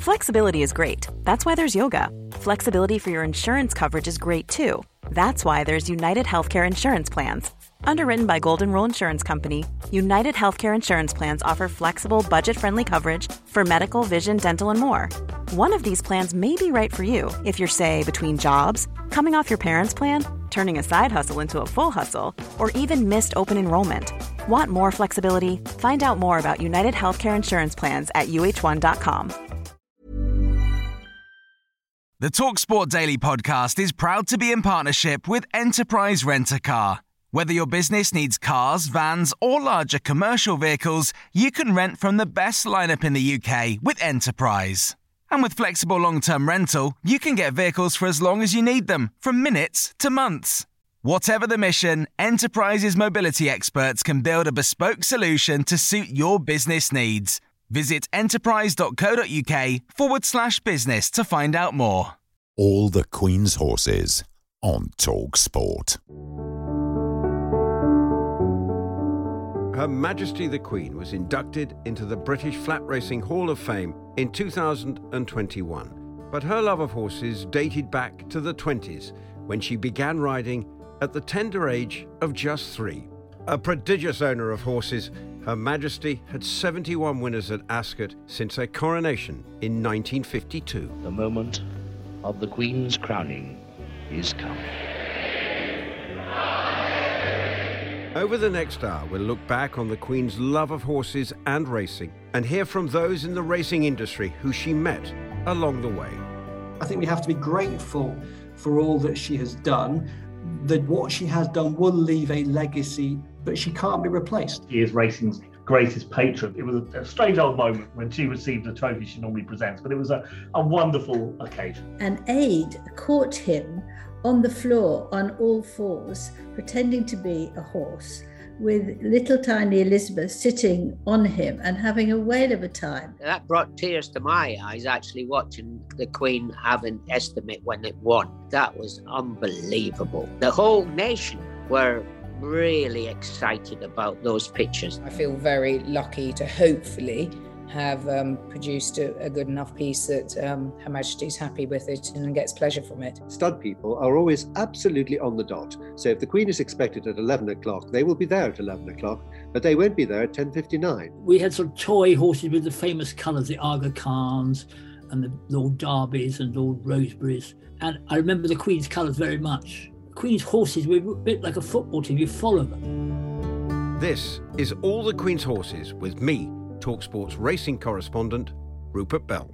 Flexibility is great. That's why there's yoga. Flexibility for your insurance coverage is great too. That's why there's United Healthcare Insurance Plans. Underwritten by Golden Rule Insurance Company, United Healthcare Insurance Plans offer flexible, budget-friendly coverage for medical, vision, dental, and more. One of these plans may be right for you if you're, say, between jobs, coming off your parents' plan, turning a side hustle into a full hustle, or even missed open enrollment. Want more flexibility? Find out more about United Healthcare Insurance Plans at uh1.com. The TalkSport Daily podcast is proud to be in partnership with Enterprise Rent-A-Car. Whether your business needs cars, vans, or larger commercial vehicles, you can rent from the best lineup in the UK with Enterprise. And with flexible long-term rental, you can get vehicles for as long as you need them, from minutes to months. Whatever the mission, Enterprise's mobility experts can build a bespoke solution to suit your business needs. Visit enterprise.co.uk/business to find out more. All the Queen's Horses on TalkSport. Her Majesty the Queen was inducted into the British Flat Racing Hall of Fame in 2021. But her love of horses dated back to the 20s, when she began riding at the tender age of just 3. A prodigious owner of horses, Her Majesty had 71 winners at Ascot since her coronation in 1952. The moment of the Queen's crowning is come. Over the next hour, we'll look back on the Queen's love of horses and racing and hear from those in the racing industry who she met along the way. I think we have to be grateful for all that she has done, that what she has done will leave a legacy, but she can't be replaced. She is racing's greatest patron. It was a strange old moment when she received the trophy she normally presents, but it was a wonderful occasion. An aide caught him on the floor on all fours, pretending to be a horse, with little tiny Elizabeth sitting on him and having a whale of a time. That brought tears to my eyes, actually watching the Queen have an estimate when it won. That was unbelievable. The whole nation were really excited about those pictures. I feel very lucky to hopefully have produced a good enough piece that Her Majesty's happy with it and gets pleasure from it. Stud people are always absolutely on the dot. So if the Queen is expected at 11 o'clock, they will be there at 11 o'clock, but they won't be there at 10:59. We had some toy horses with the famous colours, the Aga Khans and the Lord Derbys and Lord Roseberries. And I remember the Queen's colours very much. The Queen's horses were a bit like a football team, you follow them. This is All the Queen's Horses with me, TalkSport's racing correspondent, Rupert Bell.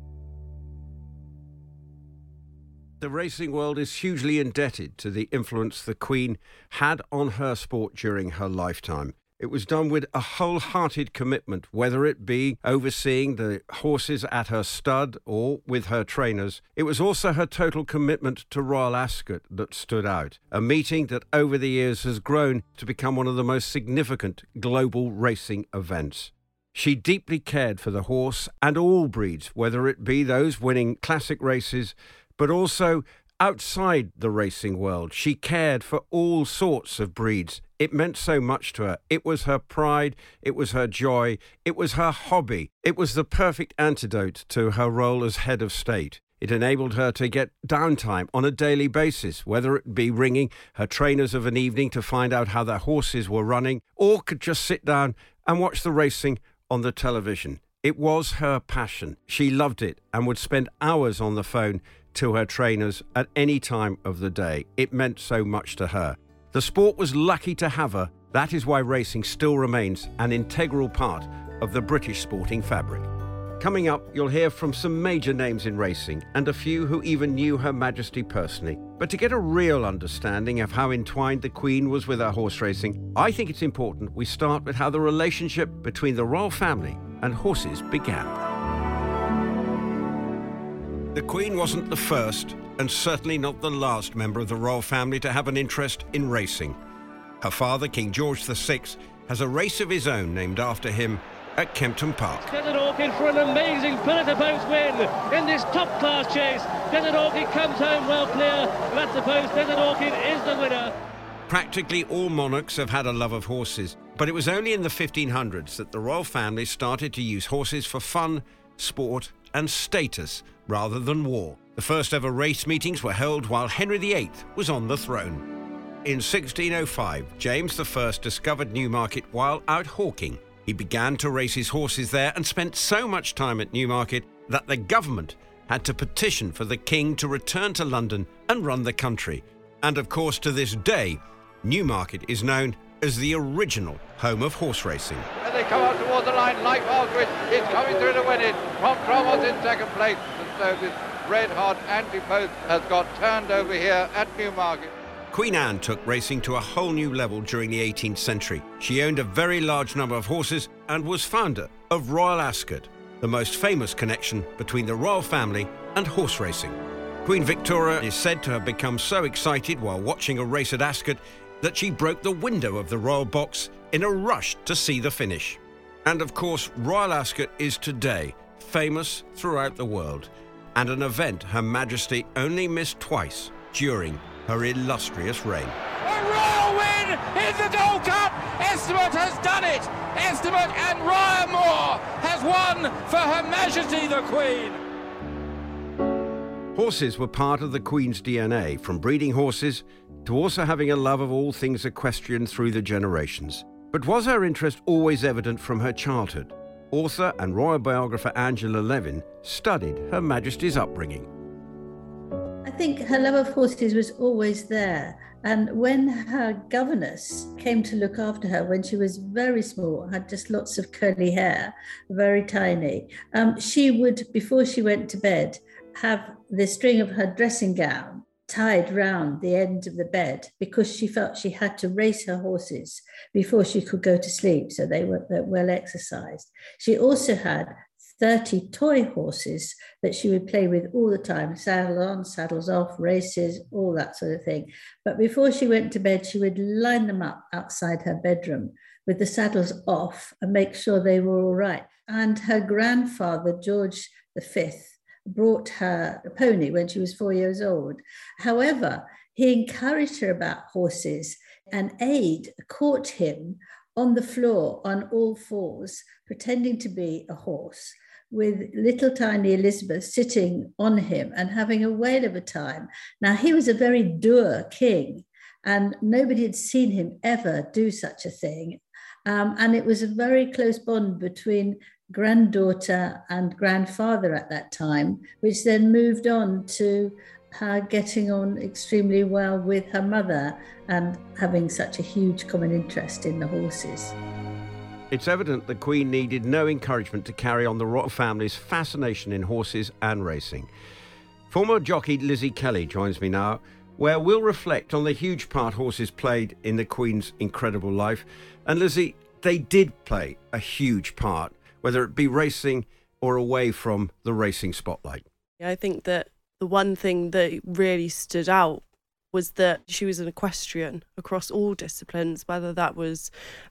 The racing world is hugely indebted to the influence the Queen had on her sport during her lifetime. It was done with a wholehearted commitment, whether it be overseeing the horses at her stud or with her trainers. It was also her total commitment to Royal Ascot that stood out, a meeting that over the years has grown to become one of the most significant global racing events. She deeply cared for the horse and all breeds, whether it be those winning classic races, but also outside the racing world. She cared for all sorts of breeds. It meant so much to her. It was her pride, it was her joy, it was her hobby. It was the perfect antidote to her role as head of state. It enabled her to get downtime on a daily basis, whether it be ringing her trainers of an evening to find out how their horses were running, or could just sit down and watch the racing on the television. It was her passion. She loved it and would spend hours on the phone to her trainers at any time of the day. It meant so much to her. The sport was lucky to have her. That is why racing still remains an integral part of the British sporting fabric. Coming up, you'll hear from some major names in racing and a few who even knew Her Majesty personally. But to get a real understanding of how entwined the Queen was with her horse racing, I think it's important we start with how the relationship between the royal family and horses began. The Queen wasn't the first and certainly not the last member of the royal family to have an interest in racing. Her father, King George VI, has a race of his own named after him at Kempton Park. Desert Orchid for an amazing pillar-to-post win in this top-class chase. Desert Orchid comes home well clear. That's the post. Desert Orchid is the winner. Practically all monarchs have had a love of horses, but it was only in the 1500s that the royal family started to use horses for fun sport and status rather than war. The first ever race meetings were held while Henry VIII was on the throne. In 1605, James I discovered Newmarket while out hawking. He began to race his horses there and spent so much time at Newmarket that the government had to petition for the king to return to London and run the country. And of course, to this day, Newmarket is known as the original home of horse racing. And they come out toward the line, like Aldridge is coming through to win it. Tom Cromwell's in second place, and so this red-hot anti-post has got turned over here at Newmarket. Queen Anne took racing to a whole new level during the 18th century. She owned a very large number of horses and was founder of Royal Ascot, the most famous connection between the royal family and horse racing. Queen Victoria is said to have become so excited while watching a race at Ascot that she broke the window of the royal box in a rush to see the finish. And of course, Royal Ascot is today famous throughout the world, and an event Her Majesty only missed twice during her illustrious reign. A royal win in the Gold Cup! Estimate has done it! Estimate and Ryan Moore has won for Her Majesty the Queen! Horses were part of the Queen's DNA, from breeding horses to also having a love of all things equestrian through the generations. But was her interest always evident from her childhood? Author and royal biographer Angela Levin studied Her Majesty's upbringing. I think her love of horses was always there. And when her governess came to look after her when she was very small, had just lots of curly hair, very tiny, she would, before she went to bed, have the string of her dressing gown tied round the end of the bed because she felt she had to race her horses before she could go to sleep, so they were well exercised. She also had 30 toy horses that she would play with all the time, saddle on, saddles off, races, all that sort of thing. But before she went to bed, she would line them up outside her bedroom with the saddles off and make sure they were all right. And her grandfather, George V, brought her a pony when she was 4 years old. However, he encouraged her about horses, and Aid caught him on the floor on all fours, pretending to be a horse, with little tiny Elizabeth sitting on him and having a whale of a time. Now, he was a very dour king, and nobody had seen him ever do such a thing. And it was a very close bond between granddaughter and grandfather at that time, which then moved on to her getting on extremely well with her mother and having such a huge common interest in the horses. It's evident the Queen needed no encouragement to carry on the royal family's fascination in horses and racing. Former jockey Lizzie Kelly joins me now, where we'll reflect on the huge part horses played in the Queen's incredible life. And Lizzie, they did play a huge part, whether it be racing or away from the racing spotlight. I think that the one thing that really stood out was that she was an equestrian across all disciplines, whether that was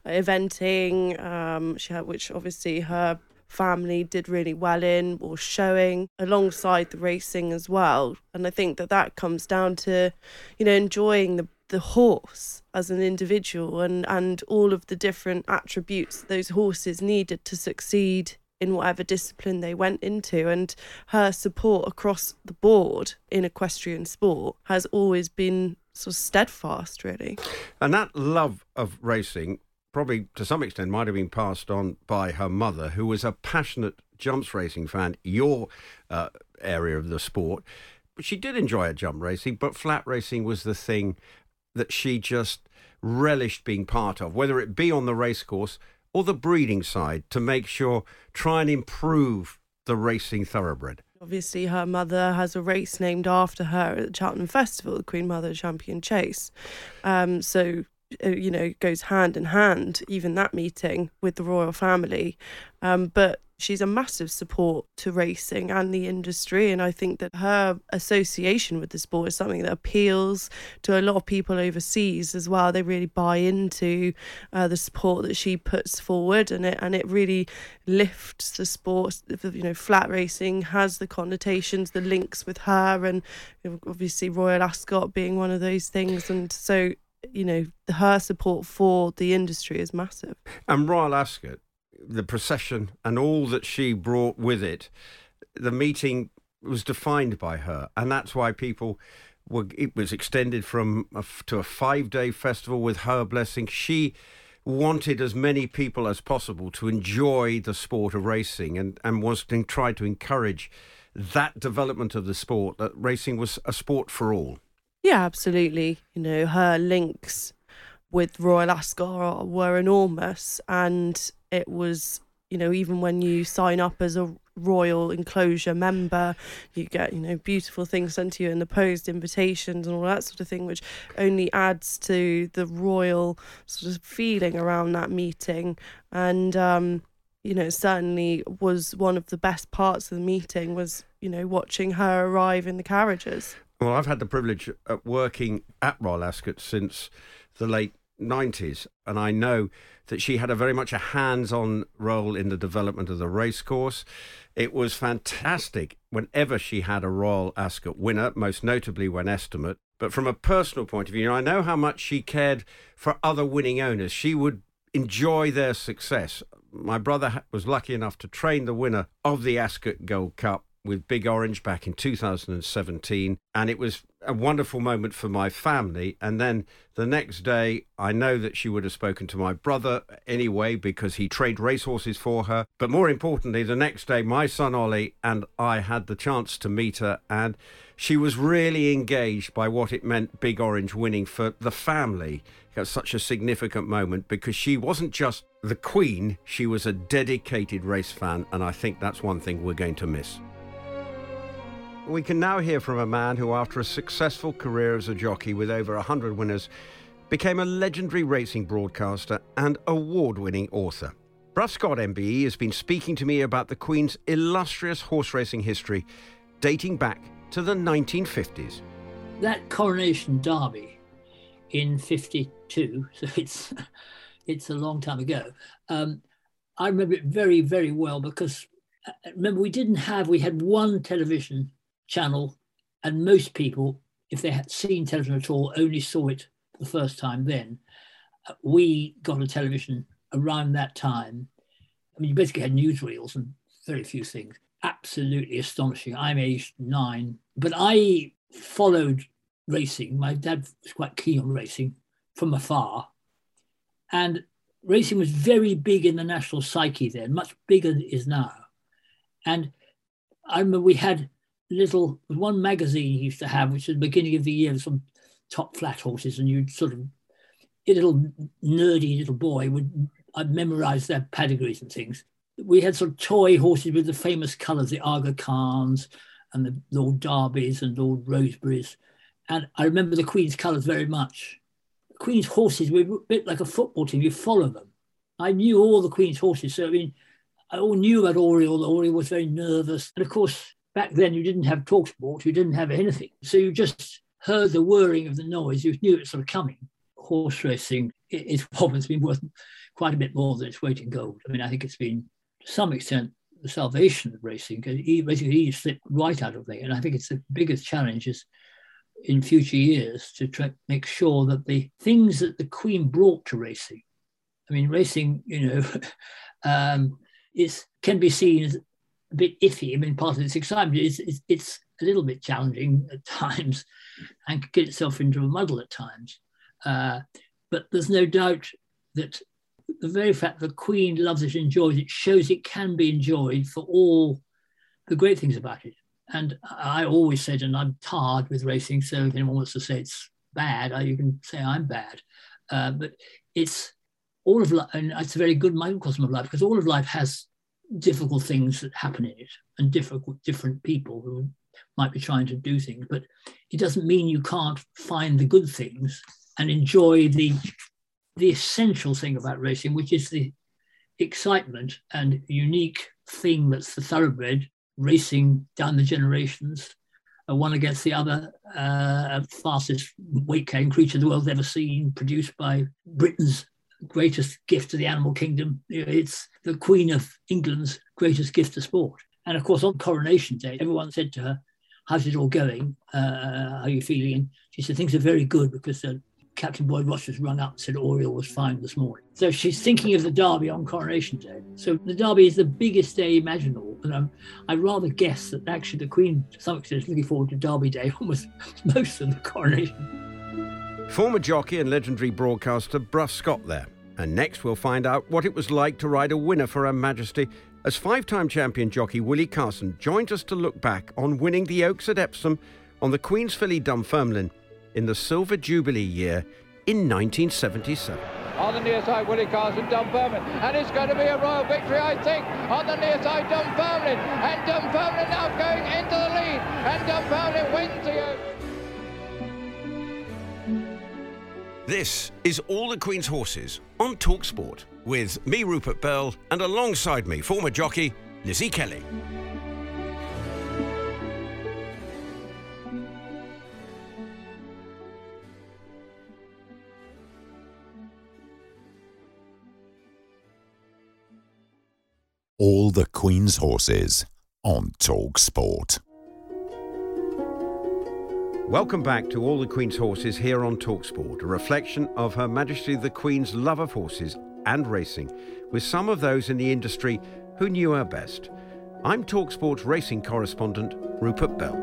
eventing, which obviously her family did really well in, or showing, alongside the racing as well. And I think that comes down to, enjoying the horse as an individual and all of the different attributes those horses needed to succeed in whatever discipline they went into. And her support across the board in equestrian sport has always been sort of steadfast, really. And that love of racing probably to some extent might have been passed on by her mother, who was a passionate jumps racing fan, your area of the sport. But she did enjoy a jump racing, but flat racing was the thing that she just relished being part of, whether it be on the racecourse or the breeding side, to make sure, try and improve the racing thoroughbred. Obviously, her mother has a race named after her at the Cheltenham Festival, the Queen Mother Champion Chase. So, it goes hand in hand, even that meeting with the royal family. But she's a massive support to racing and the industry, and I think that her association with the sport is something that appeals to a lot of people overseas as well. They really buy into the support that she puts forward, and it really lifts the sport. Flat racing has the connotations, the links with her, and obviously Royal Ascot being one of those things, and so her support for the industry is massive. And Royal Ascot the procession and all that she brought with it, the meeting was defined by her. And that's why it was extended to a 5-day festival with her blessing. She wanted as many people as possible to enjoy the sport of racing and was to try to encourage that development of the sport, that racing was a sport for all. Yeah, absolutely. Her links with Royal Ascot were enormous, and it was, even when you sign up as a Royal Enclosure member, you get, beautiful things sent to you in the post, invitations and all that sort of thing, which only adds to the royal sort of feeling around that meeting. And, it certainly was one of the best parts of the meeting was, watching her arrive in the carriages. Well, I've had the privilege of working at Royal Ascot since the late 90s, and I know that she had very much a hands-on role in the development of the racecourse. It was fantastic whenever she had a Royal Ascot winner, most notably when Estimate. But from a personal point of view, I know how much she cared for other winning owners. She would enjoy their success. My brother was lucky enough to train the winner of the Ascot Gold Cup with Big Orange back in 2017, and it was a wonderful moment for my family. And then the next day, I know that she would have spoken to my brother anyway because he trained racehorses for her. But more importantly, the next day, my son Ollie and I had the chance to meet her, and she was really engaged by what it meant Big Orange winning for the family. It was such a significant moment because she wasn't just the Queen, she was a dedicated race fan, and I think that's one thing we're going to miss. We can now hear from a man who, after a successful career as a jockey with over 100 winners, became a legendary racing broadcaster and award-winning author. Bruff Scott MBE has been speaking to me about the Queen's illustrious horse racing history dating back to the 1950s. That Coronation Derby in 52, so it's a long time ago. I remember it very, very well because remember we had one television channel, and most people, if they had seen television at all, only saw it for the first time then. We got a television around that time. I mean, you basically had newsreels and very few things. Absolutely astonishing. I'm aged 9, but I followed racing. My dad was quite keen on racing from afar, and racing was very big in the national psyche then, much bigger than it is now. And I remember we had one magazine he used to have, which at the beginning of the year, some top flat horses, and you'd sort of, a little nerdy little boy I'd memorize their pedigrees and things. We had sort of toy horses with the famous colours, the Aga Khans and the Lord Derbys and Lord Roseberys. And I remember the Queen's colours very much. The Queen's horses were a bit like a football team, you follow them. I knew all the Queen's horses, so I mean, I all knew about Oriole. Oriole was very nervous. And of course, back then you didn't have TalkSport, you didn't have anything. So you just heard the whirring of the noise, you knew it was sort of coming. Horse racing, its problem's been worth quite a bit more than its weight in gold. I mean, I think it's been, to some extent, the salvation of racing, because he slipped right out of it. And I think it's the biggest challenge is in future years to try to make sure that the things that the Queen brought to racing, I mean, racing, can be seen as a bit iffy. I mean, part of its excitement it's a little bit challenging at times and can get itself into a muddle at times. But there's no doubt that the very fact the Queen loves it and enjoys it shows it can be enjoyed for all the great things about it. And I always said, and I'm tarred with racing, so if anyone wants to say it's bad, you can say I'm bad. But it's all of life, and it's a very good microcosm of life, because all of life has difficult things that happen in it and different people who might be trying to do things, but it doesn't mean you can't find the good things and enjoy the essential thing about racing, which is the excitement and unique thing that's the thoroughbred racing down the generations, one against the other, fastest weight-carrying creature the world's ever seen, produced by Britain's greatest gift to the animal kingdom. It's the Queen of England's greatest gift to sport. And of course, on Coronation Day, everyone said to her, how's it all going? How are you feeling? And she said, things are very good, because Captain Boyd Rogers rung up and said Oriel was fine this morning. So she's thinking of the Derby on Coronation Day. So the Derby is the biggest day imaginable. And I rather guess that actually the Queen, to some extent, is looking forward to Derby Day almost most of the coronation. Former jockey and legendary broadcaster Bruff Scott there. And next we'll find out what it was like to ride a winner for Her Majesty as five-time champion jockey Willie Carson joins us to look back on winning the Oaks at Epsom on the Queen's Filly Dunfermline in the Silver Jubilee year in 1977. On the near side, Willie Carson, Dunfermline, and it's going to be a royal victory, I think, on the near side, Dunfermline, and Dunfermline now going into the lead, and Dunfermline wins the Oaks. This is All the Queen's Horses on TalkSport with me, Rupert Bell, and alongside me, former jockey Lizzie Kelly. All the Queen's Horses on TalkSport. Welcome back to All the Queen's Horses here on TalkSport, a reflection of Her Majesty the Queen's love of horses and racing, with some of those in the industry who knew her best. I'm TalkSport's racing correspondent, Rupert Bell.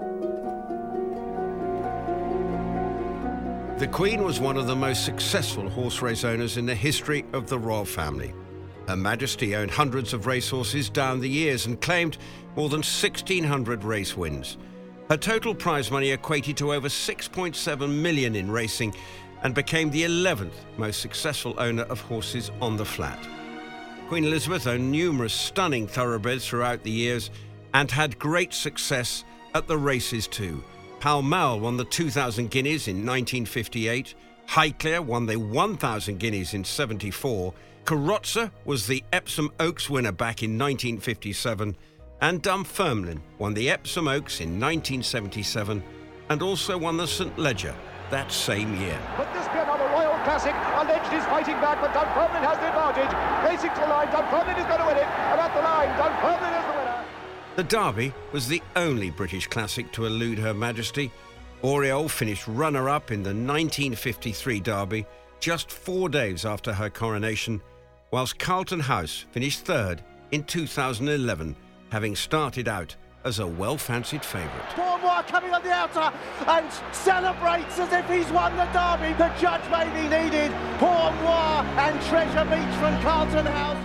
The Queen was one of the most successful horse race owners in the history of the royal family. Her Majesty owned hundreds of racehorses down the years and claimed more than 1,600 race wins. Her total prize money equated to over $6.7 million in racing and became the 11th most successful owner of horses on the flat. Queen Elizabeth owned numerous stunning thoroughbreds throughout the years and had great success at the races too. Pall Mall won the 2,000 guineas in 1958, Highclere won the 1,000 guineas in 74, Carrozza was the Epsom Oaks winner back in 1957, and Dunfermline won the Epsom Oaks in 1977 and also won the St Leger that same year. Could this be another Royal Classic? Alleged is fighting back, but Dunfermline has the advantage. Racing to the line, Dunfermline is going to win it, and at the line, Dunfermline is the winner. The Derby was the only British Classic to elude Her Majesty. Oriel finished runner-up in the 1953 Derby, just 4 days after her coronation, whilst Carlton House finished third in 2011, having started out as a well-fancied favourite. Bournois coming on the outer and celebrates as if he's won the Derby. The judge may be needed. Bournois and Treasure Beach from Carlton House.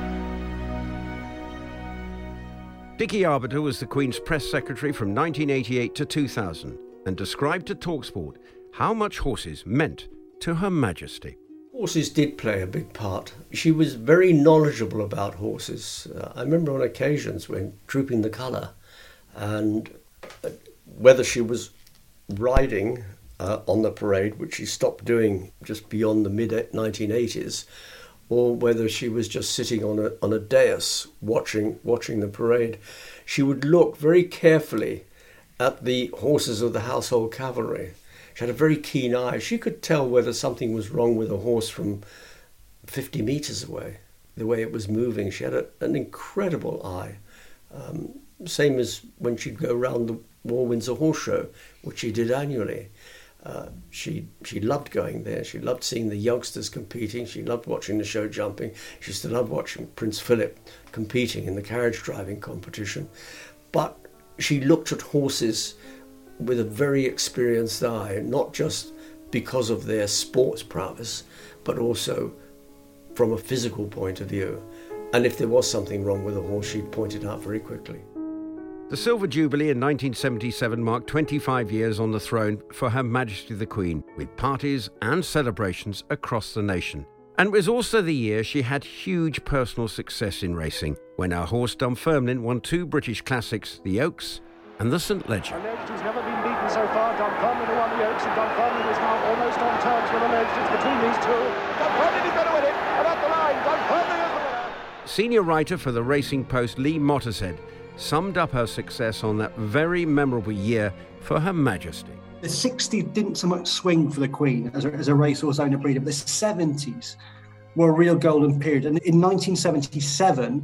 Dickie Arbiter was the Queen's press secretary from 1988 to 2000 and described to TalkSport how much horses meant to Her Majesty. Horses did play a big part. She was very knowledgeable about horses. I remember on occasions when Trooping the Colour, and whether she was riding on the parade, which she stopped doing just beyond the mid-1980s, or whether she was just sitting on a dais watching the parade, she would look very carefully at the horses of the household cavalry. She had a very keen eye. She could tell whether something was wrong with a horse from 50 metres away, the way it was moving. She had an incredible eye. Same as when she'd go around the War Windsor Horse Show, which she did annually. She loved going there. She loved seeing the youngsters competing. She loved watching the show jumping. She used to love watching Prince Philip competing in the carriage driving competition. But she looked at horses with a very experienced eye, not just because of their sports prowess, but also from a physical point of view. And if there was something wrong with a horse, she'd point it out very quickly. The Silver Jubilee in 1977 marked 25 years on the throne for Her Majesty the Queen, with parties and celebrations across the nation. And it was also the year she had huge personal success in racing, when her horse Dunfermline won 2 British Classics, the Oaks and the St Leger. Alleged who's never been beaten so far. Dunfermline who won the Oaks, and Dunfermline is now almost on terms with Alleged. It's between these two. Dunfermline is going to win it, and at the line, Dunfermline is the winner. Senior writer for the Racing Post, Lee Mottershead, summed up her success on that very memorable year for Her Majesty. The 60s didn't so much swing for the Queen as a racehorse owner breeder, but the 70s were a real golden period. And in 1977,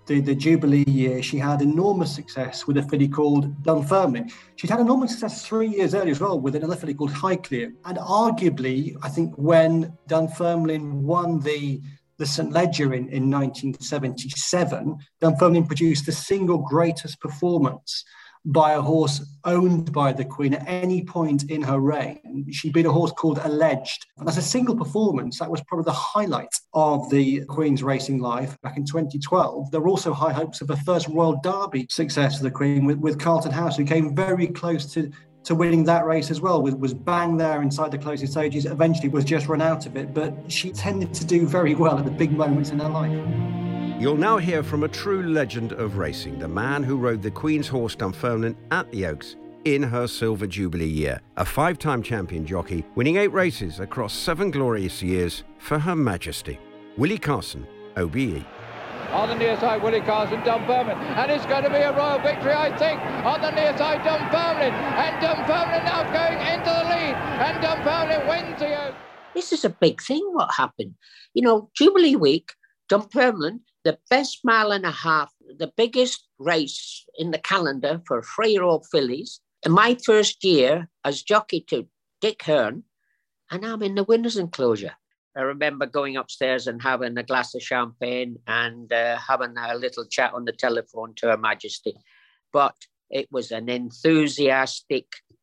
the Jubilee year, she had enormous success with a filly called Dunfermline. She'd had enormous success 3 years earlier as well with another filly called Highclere. And arguably, I think when Dunfermline won the St. Leger in 1977, Dunfermline produced the single greatest performance by a horse owned by the Queen at any point in her reign. She beat a horse called Alleged. And as a single performance, that was probably the highlight of the Queen's racing life. Back in 2012, there were also high hopes of a first Royal Derby success for the Queen with Carlton House, who came very close to winning that race as well, was bang there inside the closing stages, eventually was just run out of it, but she tended to do very well at the big moments in her life. You'll now hear from a true legend of racing, the man who rode the Queen's horse Dunfermline at the Oaks in her Silver Jubilee year, a 5-time champion jockey, winning 8 races across 7 glorious years for Her Majesty. Willie Carson, OBE. On the near side, Willie Carson, Dunfermline, and it's going to be a royal victory, I think. On the near side, Dunfermline, and Dunfermline now going into the lead, and Dunfermline wins the Oaks. This is a big thing, what happened. You know, Jubilee week, Dunfermline, the best mile and a half, the biggest race in the calendar for 3-year-old fillies. In my first year as jockey to Dick Hearn, and I'm in the winner's enclosure. I remember going upstairs and having a glass of champagne and having a little chat on the telephone to Her Majesty. But it was an enthusiastic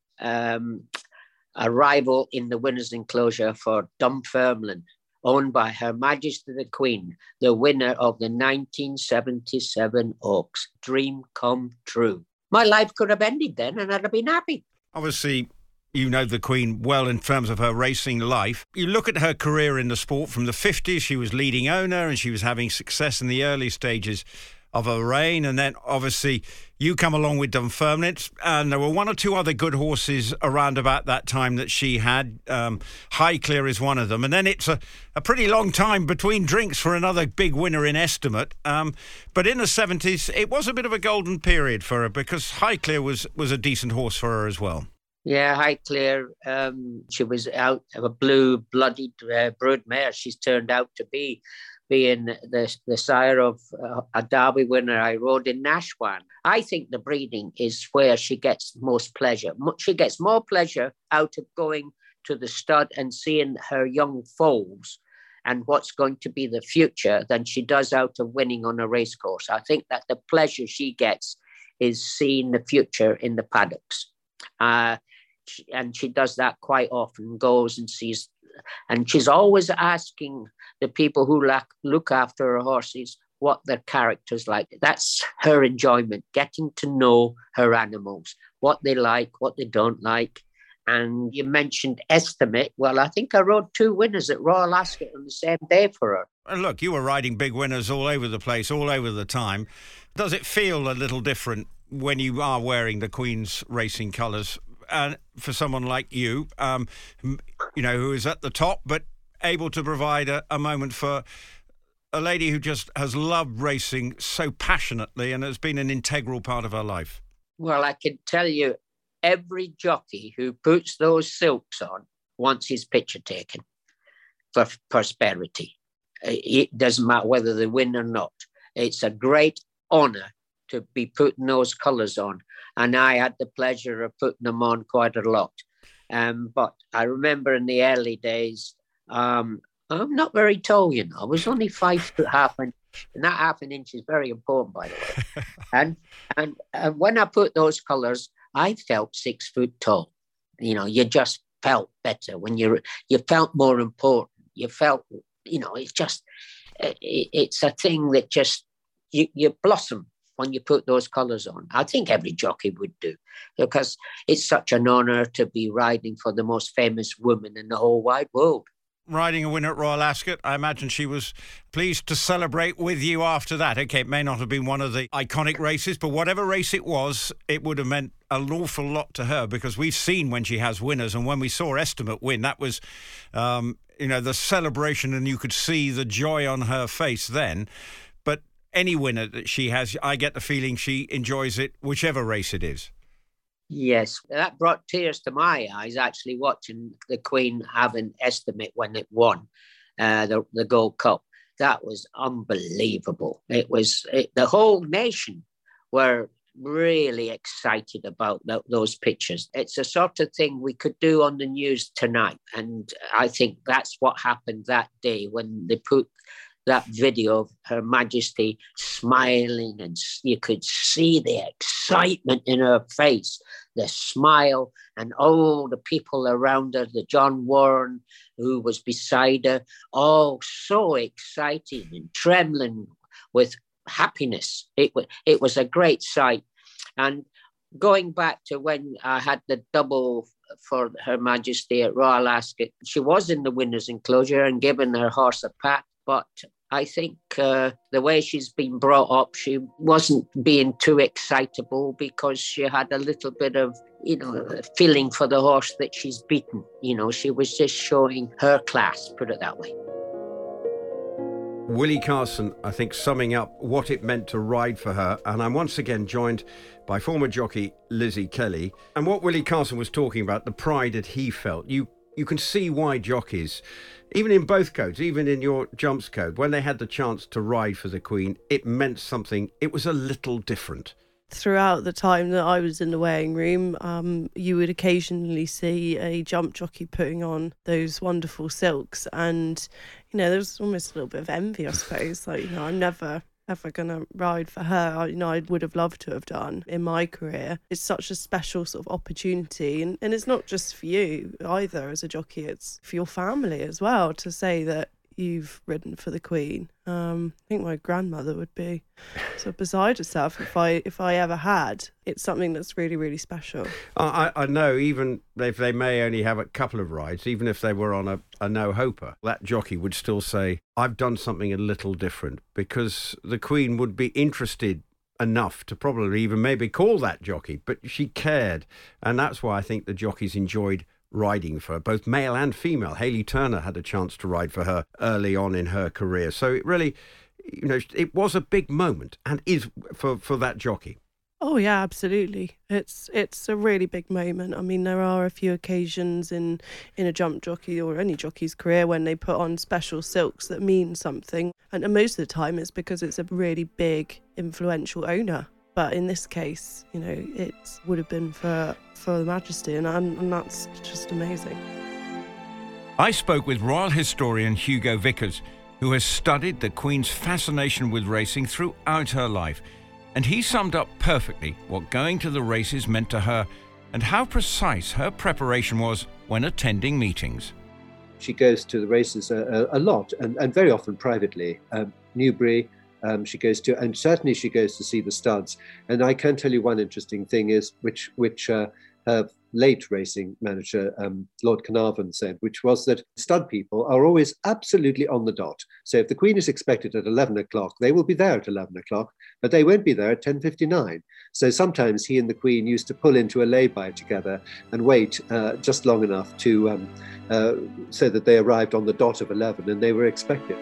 arrival in the winner's enclosure for Dunfermline, owned by Her Majesty the Queen, the winner of the 1977 Oaks. Dream come true. My life could have ended then and I'd have been happy. Obviously, you know the Queen well in terms of her racing life. You look at her career in the sport from the 50s, she was leading owner and she was having success in the early stages of her reign. And then obviously you come along with Dunfermline, and there were 1 or 2 other good horses around about that time that she had. Highclere is one of them. And then it's a pretty long time between drinks for another big winner in Estimate. But in the 70s, it was a bit of a golden period for her because Highclere was a decent horse for her as well. Yeah, Highclere, she was out of a blue-blooded broodmare. She's turned out to be, being the sire of a Derby winner I rode in Nashwan. I think the breeding is where she gets most pleasure. She gets more pleasure out of going to the stud and seeing her young foals and what's going to be the future than she does out of winning on a racecourse. I think that the pleasure she gets is seeing the future in the paddocks. And she does that quite often, goes and sees, and she's always asking the people who look after her horses what their character's like. That's her enjoyment, getting to know her animals, what they like, what they don't like. And you mentioned Estimate. Well, I think I rode 2 winners at Royal Ascot on the same day for her. And look, you were riding big winners all over the place, all over the time. Does it feel a little different when you are wearing the Queen's racing colours? And for someone like you, who is at the top, but able to provide a moment for a lady who just has loved racing so passionately and has been an integral part of her life. Well, I can tell you, every jockey who puts those silks on wants his picture taken for prosperity. It doesn't matter whether they win or not. It's a great honour to be putting those colours on. And I had the pleasure of putting them on quite a lot. But I remember in the early days, I'm not very tall, you know. I was only 5'5", and that half an inch is very important, by the way. and when I put those colours, I felt 6 foot tall. You know, you just felt better when you felt more important. You felt, it's just, it's a thing that just, you blossom when you put those colours on. I think every jockey would do, because it's such an honour to be riding for the most famous woman in the whole wide world. Riding a winner at Royal Ascot, I imagine she was pleased to celebrate with you after that. Okay, it may not have been one of the iconic races, but whatever race it was, it would have meant an awful lot to her, because we've seen when she has winners, and when we saw Estimate win, that was, the celebration, and you could see the joy on her face then. But any winner that she has, I get the feeling she enjoys it, whichever race it is. Yes, that brought tears to my eyes, actually, watching the Queen have an Estimate when it won the Gold Cup. That was unbelievable. The whole nation were really excited about those pictures. It's the sort of thing we could do on the news tonight. And I think that's what happened that day when they put that video of Her Majesty smiling, and you could see the excitement in her face, the smile, and all the people around her, the John Warren who was beside her, all so excited and trembling with happiness. It was a great sight. And going back to when I had the double for Her Majesty at Royal Ascot, she was in the winner's enclosure and given her horse a pat, but I think the way she's been brought up, she wasn't being too excitable because she had a little bit of, feeling for the horse that she's beaten. She was just showing her class, put it that way. Willie Carson, I think, summing up what it meant to ride for her. And I'm once again joined by former jockey Lizzie Kelly. And what Willie Carson was talking about, the pride that he felt. You can see why jockeys, even in both codes, even in your jumps code, when they had the chance to ride for the Queen, it meant something. It was a little different. Throughout the time that I was in the weighing room, you would occasionally see a jump jockey putting on those wonderful silks, and there was almost a little bit of envy, I suppose. I'm never ever going to ride for her. I would have loved to have done in my career. It's such a special sort of opportunity, and it's not just for you either as a jockey, it's for your family as well, to say that you've ridden for the Queen. I think my grandmother would be so beside herself if I ever had. It's something that's really, really special. I know, even if they may only have a couple of rides, even if they were on a no-hoper, that jockey would still say, I've done something a little different, because the Queen would be interested enough to probably even maybe call that jockey, but she cared. And that's why I think the jockeys enjoyed riding for her, both male and female. Hayley Turner had a chance to ride for her early on in her career. So it really, it was a big moment, and is for that jockey. Oh yeah, absolutely. It's a really big moment. I mean, there are a few occasions in a jump jockey or any jockey's career when they put on special silks that mean something, and most of the time it's because it's a really big, influential owner. But in this case, it would have been for Her Majesty, and that's just amazing. I spoke with royal historian Hugo Vickers, who has studied the Queen's fascination with racing throughout her life, and he summed up perfectly what going to the races meant to her and how precise her preparation was when attending meetings. She goes to the races a lot, and very often privately. Newbury, she goes to, and certainly she goes to see the studs. And I can tell you one interesting thing is, which her late racing manager, Lord Carnarvon, said, which was that stud people are always absolutely on the dot. So if the Queen is expected at 11 o'clock, they will be there at 11 o'clock, but they won't be there at 10:59. So sometimes he and the Queen used to pull into a lay-by together and wait just long enough to so that they arrived on the dot of 11 and they were expected.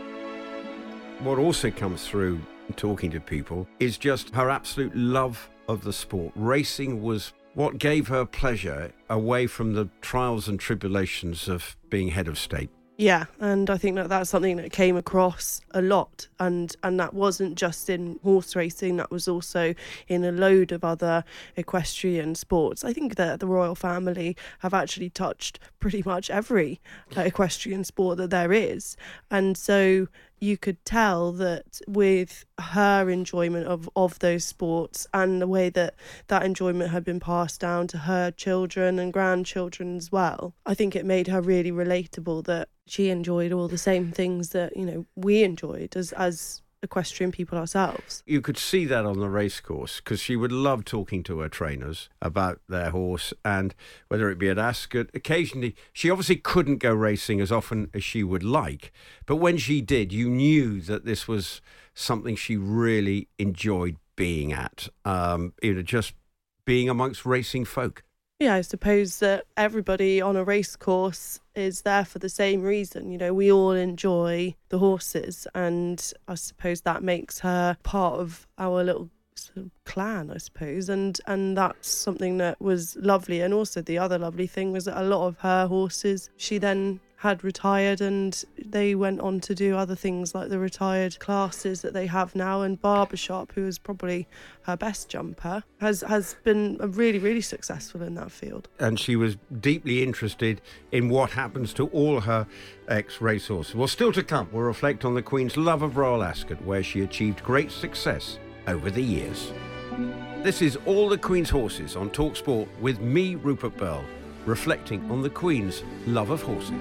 What also comes through talking to people is just her absolute love of the sport. Racing was what gave her pleasure away from the trials and tribulations of being head of state. Yeah, and I think that's something that came across a lot, and that wasn't just in horse racing, that was also in a load of other equestrian sports. I think that the royal family have actually touched pretty much every equestrian sport that there is, and so you could tell that with her enjoyment of those sports and the way that enjoyment had been passed down to her children and grandchildren as well, I think it made her really relatable, that she enjoyed all the same things that, we enjoyed as equestrian people ourselves. You could see that on the racecourse, because she would love talking to her trainers about their horse, and whether it be at Ascot, occasionally, she obviously couldn't go racing as often as she would like, but when she did, you knew that this was something she really enjoyed being at, just being amongst racing folk. Yeah, I suppose that everybody on a race course is there for the same reason. We all enjoy the horses, and I suppose that makes her part of our little sort of clan, I suppose, and that's something that was lovely. And also the other lovely thing was that a lot of her horses she then had retired, and they went on to do other things like the retired classes that they have now. And Barbershop, who is probably her best jumper, has been really, really successful in that field. And she was deeply interested in what happens to all her ex-racehorses. Well, still to come, we'll reflect on the Queen's love of Royal Ascot, where she achieved great success over the years. This is All the Queen's Horses on TalkSport with me, Rupert Bell, reflecting on the Queen's love of horses.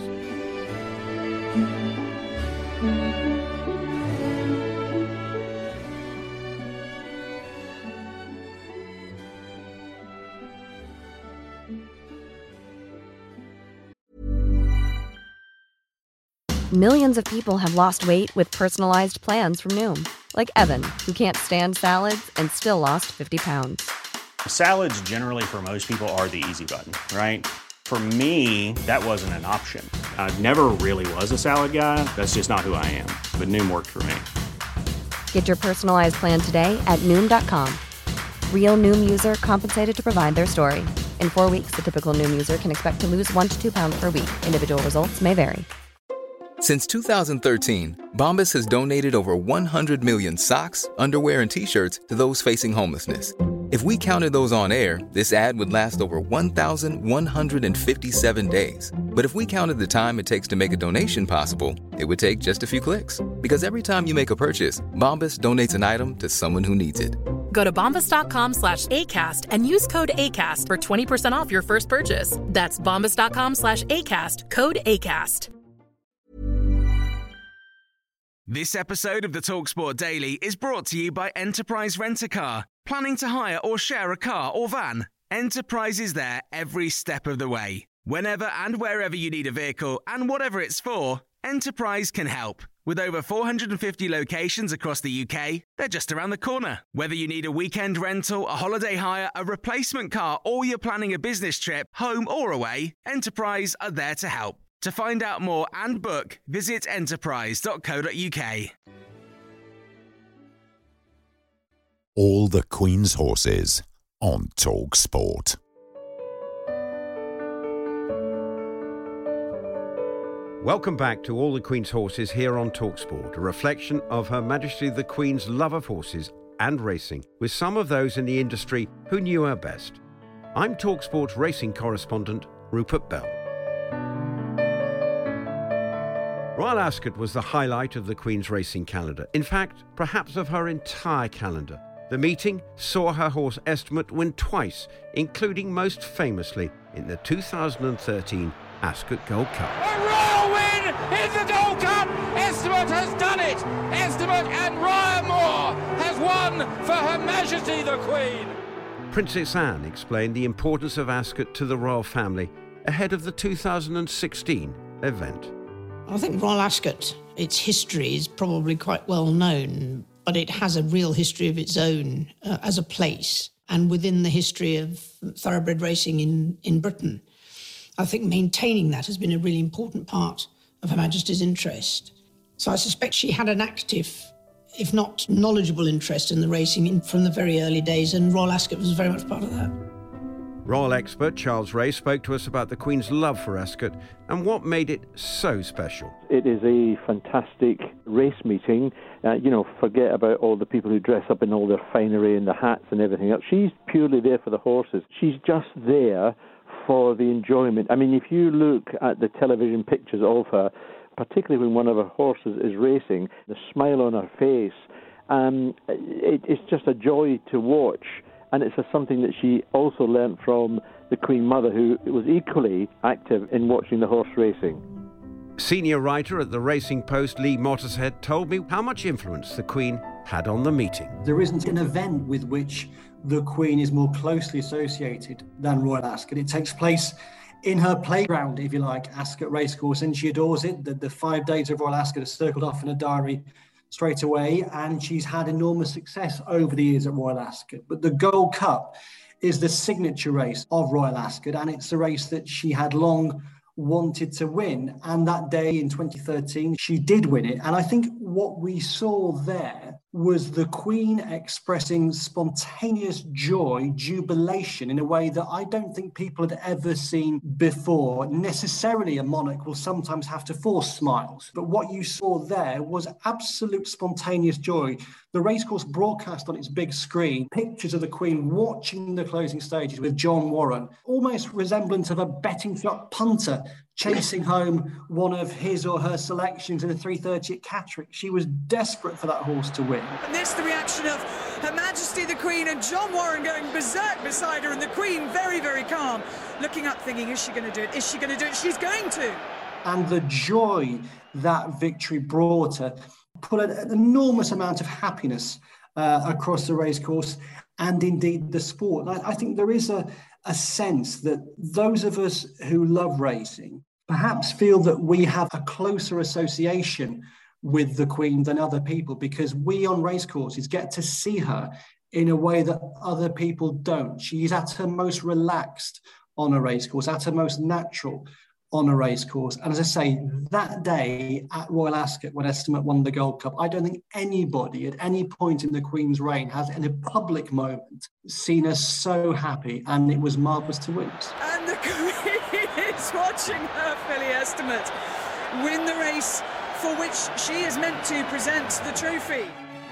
Millions of people have lost weight with personalized plans from Noom. Like Evan, who can't stand salads and still lost 50 pounds. Salads generally for most people are the easy button, right? For me, that wasn't an option. I never really was a salad guy. That's just not who I am. But Noom worked for me. Get your personalized plan today at Noom.com. Real Noom user compensated to provide their story. In 4 weeks, the typical Noom user can expect to lose 1 to 2 pounds per week. Individual results may vary. Since 2013, Bombas has donated over 100 million socks, underwear, and T-shirts to those facing homelessness. If we counted those on air, this ad would last over 1,157 days. But if we counted the time it takes to make a donation possible, it would take just a few clicks. Because every time you make a purchase, Bombas donates an item to someone who needs it. Go to bombas.com/ACAST and use code ACAST for 20% off your first purchase. That's bombas.com/ACAST, code ACAST. This episode of the TalkSport Daily is brought to you by Enterprise Rent-A-Car. Planning to hire or share a car or van? Enterprise is there every step of the way. Whenever and wherever you need a vehicle and whatever it's for, Enterprise can help. With over 450 locations across the UK, they're just around the corner. Whether you need a weekend rental, a holiday hire, a replacement car, or you're planning a business trip, home or away, Enterprise are there to help. To find out more and book, visit enterprise.co.uk. All the Queen's Horses on TalkSport. Welcome back to All the Queen's Horses here on TalkSport, a reflection of Her Majesty the Queen's love of horses and racing, with some of those in the industry who knew her best. I'm TalkSport's racing correspondent, Rupert Bell. Royal Ascot was the highlight of the Queen's racing calendar. In fact, perhaps of her entire calendar. The meeting saw her horse Estimate win twice, including most famously in the 2013 Ascot Gold Cup. A royal win in the Gold Cup! Estimate has done it! Estimate and Ryan Moore has won for Her Majesty the Queen! Princess Anne explained the importance of Ascot to the royal family ahead of the 2016 event. I think Royal Ascot, its history is probably quite well known, but it has a real history of its own as a place and within the history of thoroughbred racing in Britain. I think maintaining that has been a really important part of Her Majesty's interest. So I suspect she had an active, if not knowledgeable, interest in the racing from the very early days, and Royal Ascot was very much part of that. Royal expert Charles Ray spoke to us about the Queen's love for Ascot and what made it so special. It is a fantastic race meeting. Forget about all the people who dress up in all their finery and the hats and everything else. She's purely there for the horses. She's just there for the enjoyment. I mean, if you look at the television pictures of her, particularly when one of her horses is racing, the smile on her face, it's just a joy to watch. And it's something that she also learnt from the Queen Mother, who was equally active in watching the horse racing. Senior writer at the Racing Post, Lee Mottershead, told me how much influence the Queen had on the meeting. There isn't an event with which the Queen is more closely associated than Royal Ascot. It takes place in her playground, if you like, Ascot Racecourse, and she adores it. The 5 days of Royal Ascot are circled off in a diary straight away, and she's had enormous success over the years at Royal Ascot. But the Gold Cup is the signature race of Royal Ascot, and it's a race that she had long wanted to win. And that day in 2013, she did win it. And I think what we saw there was the Queen expressing spontaneous joy, jubilation, in a way that I don't think people had ever seen before. Necessarily, a monarch will sometimes have to force smiles, but what you saw there was absolute spontaneous joy. The racecourse broadcast on its big screen pictures of the Queen watching the closing stages with John Warren, almost resemblant of a betting shop punter chasing home one of his or her selections in a 3:30 at Catterick. She was desperate for that horse to win. And this, the reaction of Her Majesty the Queen and John Warren going berserk beside her, and the Queen very, very calm, looking up thinking, is she going to do it? Is she going to do it? She's going to. And the joy that victory brought her put an enormous amount of happiness across the racecourse and indeed the sport. I think there is a sense that those of us who love racing perhaps feel that we have a closer association with the Queen than other people, because we on racecourses get to see her in a way that other people don't. She is at her most relaxed on a racecourse, at her most natural on a racecourse. And as I say, that day at Royal Ascot, when Estimate won the Gold Cup, I don't think anybody at any point in the Queen's reign has, in a public moment, seen her so happy, and it was marvellous to witness. And the Queen is watching her filly Estimate win the race for which she is meant to present the trophy.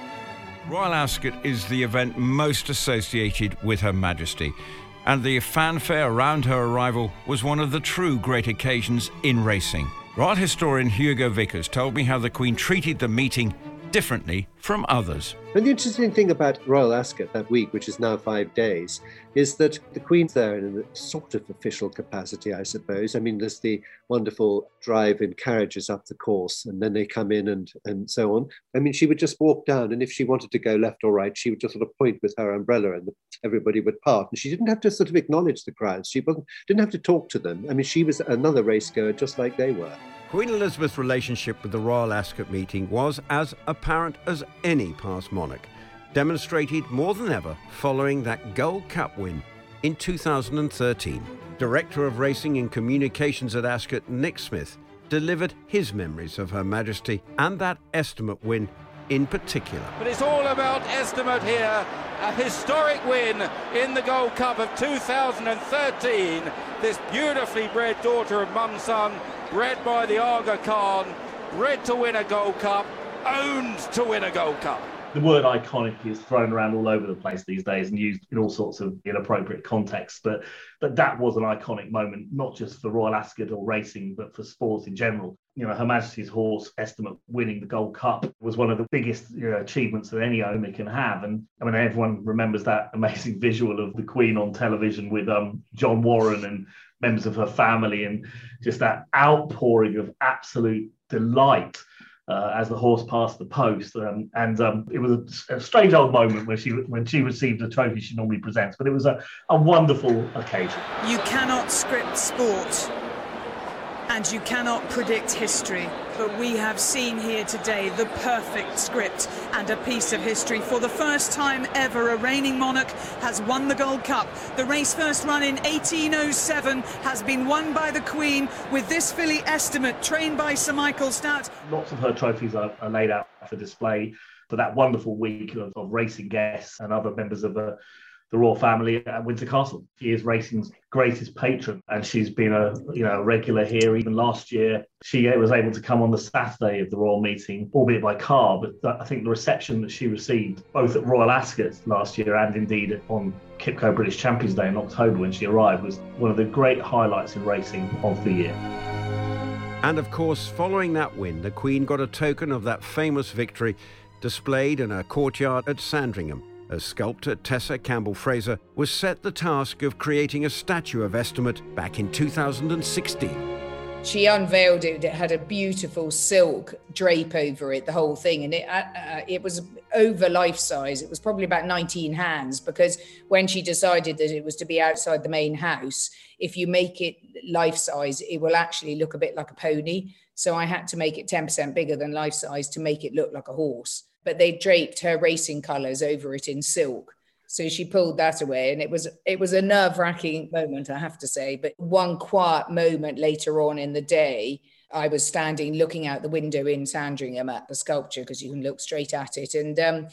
Royal Ascot is the event most associated with Her Majesty, and the fanfare around her arrival was one of the true great occasions in racing. Royal historian Hugo Vickers told me how the Queen treated the meeting differently from others. And the interesting thing about Royal Ascot that week, which is now 5 days, is that the Queen's there in a sort of official capacity, I suppose. I mean, there's the wonderful drive in carriages up the course, and then they come in and so on. I mean, she would just walk down, and if she wanted to go left or right, she would just sort of point with her umbrella, and everybody would part. And she didn't have to sort of acknowledge the crowds. She didn't have to talk to them. I mean, she was another racegoer just like they were. Queen Elizabeth's relationship with the Royal Ascot meeting was as apparent as any past monarch, demonstrated more than ever following that Gold Cup win in 2013. Director of Racing and Communications at Ascot, Nick Smith, delivered his memories of Her Majesty and that Estimate win in particular. But it's all about Estimate here, a historic win in the Gold Cup of 2013. This beautifully bred daughter of Mum's Son, bred by the Aga Khan, bred to win a Gold Cup, owned to win a Gold Cup. The word iconic is thrown around all over the place these days and used in all sorts of inappropriate contexts. But that was an iconic moment, not just for Royal Ascot or racing, but for sport in general. You know, Her Majesty's horse, Estimate, winning the Gold Cup was one of the biggest achievements that any owner can have. And I mean, everyone remembers that amazing visual of the Queen on television with John Warren and members of her family, and just that outpouring of absolute delight as the horse passed the post. It was a strange old moment when she received the trophy she normally presents, but it was a wonderful occasion. You cannot script sport, and you cannot predict history, but we have seen here today the perfect script and a piece of history. For the first time ever, a reigning monarch has won the Gold Cup. The race first run in 1807 has been won by the Queen with this filly Estimate, trained by Sir Michael Stoute. Lots of her trophies are laid out for display for that wonderful week of racing guests and other members of the royal family at Windsor Castle. She is racing's greatest patron, and she's been a regular here. Even last year, she was able to come on the Saturday of the royal meeting, albeit by car. But I think the reception that she received, both at Royal Ascot last year and indeed on Kipco British Champions Day in October when she arrived, was one of the great highlights in racing of the year. And of course, following that win, the Queen got a token of that famous victory displayed in her courtyard at Sandringham, as sculptor Tessa Campbell-Fraser was set the task of creating a statue of Estimate back in 2016. She unveiled it. It had a beautiful silk drape over it, the whole thing, and it was over life size. It was probably about 19 hands, because when she decided that it was to be outside the main house, if you make it life size, it will actually look a bit like a pony. So I had to make it 10% bigger than life size to make it look like a horse. But they draped her racing colours over it in silk. So she pulled that away, and it was a nerve-wracking moment, I have to say. But one quiet moment later on in the day, I was standing looking out the window in Sandringham at the sculpture, because you can look straight at it. And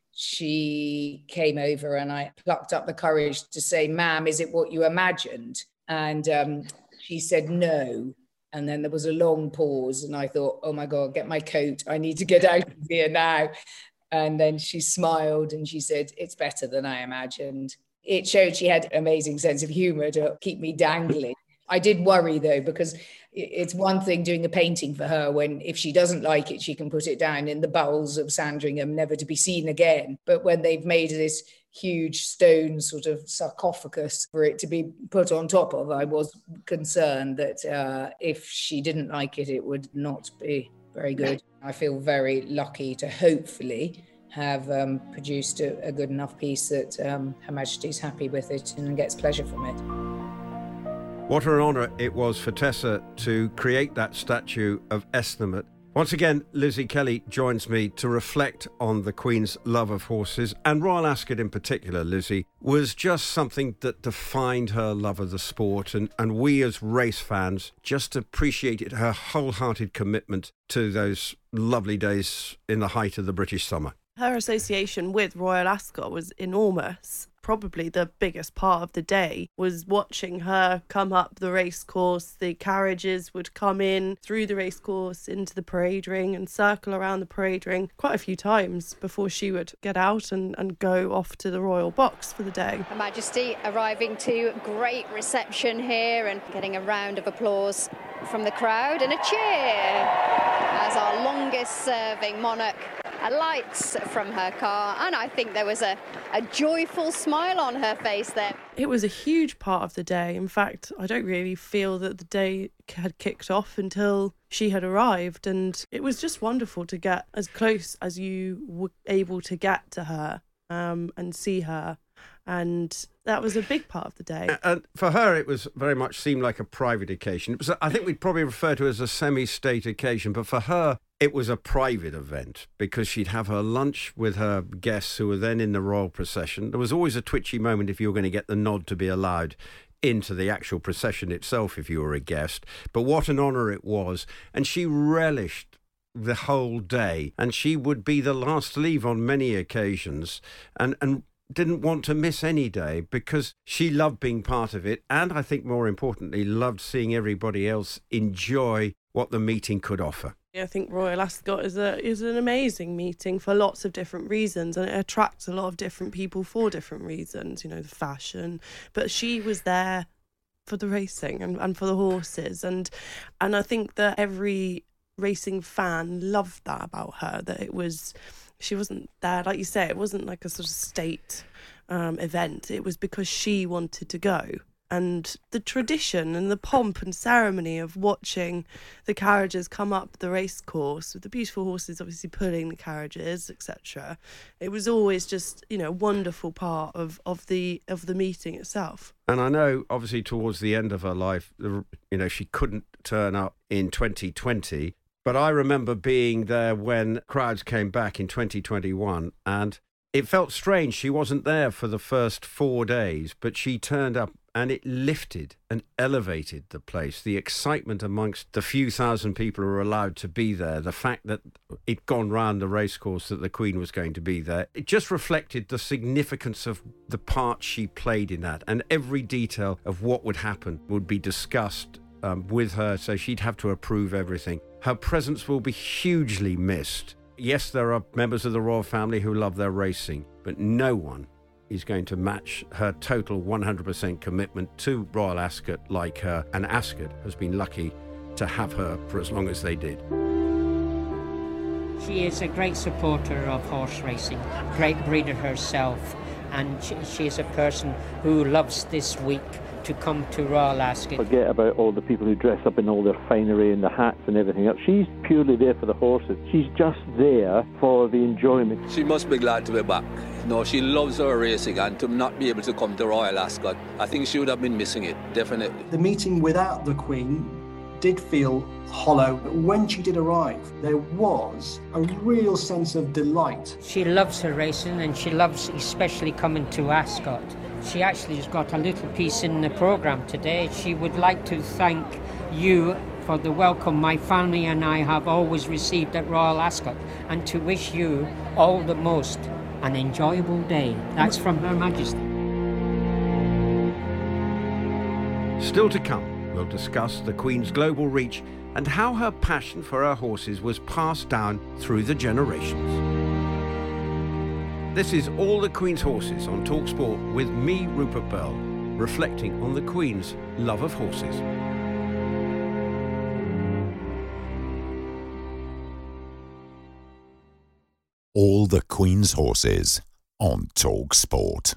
she came over and I plucked up the courage to say, "Ma'am, is it what you imagined?" And she said, "No." And then there was a long pause and I thought, oh my God, get my coat. I need to get out of here now. And then she smiled and she said, "It's better than I imagined." It showed she had an amazing sense of humour to keep me dangling. I did worry though, because it's one thing doing a painting for her when, if she doesn't like it, she can put it down in the bowels of Sandringham, never to be seen again. But when they've made this huge stone sort of sarcophagus for it to be put on top of, I was concerned that if she didn't like it, it would not be very good. I feel very lucky to hopefully have produced a good enough piece that Her Majesty's happy with it and gets pleasure from it. What an honour it was for Tessa to create that statue of Esther. Once again, Lizzie Kelly joins me to reflect on the Queen's love of horses, and Royal Ascot in particular, Lizzie, was just something that defined her love of the sport, and we as race fans just appreciated her wholehearted commitment to those lovely days in the height of the British summer. Her association with Royal Ascot was enormous. Probably the biggest part of the day was watching her come up the racecourse. The carriages would come in through the racecourse into the parade ring and circle around the parade ring quite a few times before she would get out and go off to the royal box for the day. Her Majesty arriving to great reception here and getting a round of applause from the crowd and a cheer as our longest serving monarch alights from her car, and I think there was a joyful smile on her face there. It was a huge part of the day. In fact, I don't really feel that the day had kicked off until she had arrived, and it was just wonderful to get as close as you were able to get to her and see her. And that was a big part of the day. And for her, it was very much seemed like a private occasion. It was, I think we'd probably refer to it as a semi-state occasion, but for her, it was a private event because she'd have her lunch with her guests who were then in the royal procession. There was always a twitchy moment if you were going to get the nod to be allowed into the actual procession itself if you were a guest. But what an honour it was. And she relished the whole day, and she would be the last to leave on many occasions, and didn't want to miss any day because she loved being part of it, and I think more importantly loved seeing everybody else enjoy what the meeting could offer. I think Royal Ascot is an amazing meeting for lots of different reasons, and it attracts a lot of different people for different reasons, you know, the fashion, but she was there for the racing and for the horses, and I think that every racing fan loved that about her, that she wasn't there, like you say, it wasn't like a sort of state event. It was because she wanted to go. And the tradition and the pomp and ceremony of watching the carriages come up the race course with the beautiful horses obviously pulling the carriages, etc. It was always just, you know, a wonderful part of the meeting itself. And I know, obviously, towards the end of her life, you know, she couldn't turn up in 2020. But I remember being there when crowds came back in 2021, and it felt strange. She wasn't there for the first 4 days, but she turned up and it lifted and elevated the place. The excitement amongst the few thousand people who were allowed to be there, the fact that it'd gone round the racecourse that the Queen was going to be there, it just reflected the significance of the part she played in that. And every detail of what would happen would be discussed with her, so she'd have to approve everything. Her presence will be hugely missed. Yes, there are members of the royal family who love their racing, but no one is going to match her total 100% commitment to Royal Ascot like her, and Ascot has been lucky to have her for as long as they did. She is a great supporter of horse racing, great breeder herself, and she is a person who loves this week to come to Royal Ascot. Forget about all the people who dress up in all their finery and the hats and everything else. She's purely there for the horses. She's just there for the enjoyment. She must be glad to be back. No, she loves her racing, and to not be able to come to Royal Ascot, I think she would have been missing it, definitely. The meeting without the Queen did feel hollow. When she did arrive, there was a real sense of delight. She loves her racing, and she loves especially coming to Ascot. She actually has got a little piece in the programme today. She would like to thank you for the welcome my family and I have always received at Royal Ascot, and to wish you all the most an enjoyable day. That's from Her Majesty. Still to come, we'll discuss the Queen's global reach and how her passion for her horses was passed down through the generations. This is All the Queen's Horses on TalkSport with me, Rupert Bell, reflecting on the Queen's love of horses. All the Queen's Horses on TalkSport.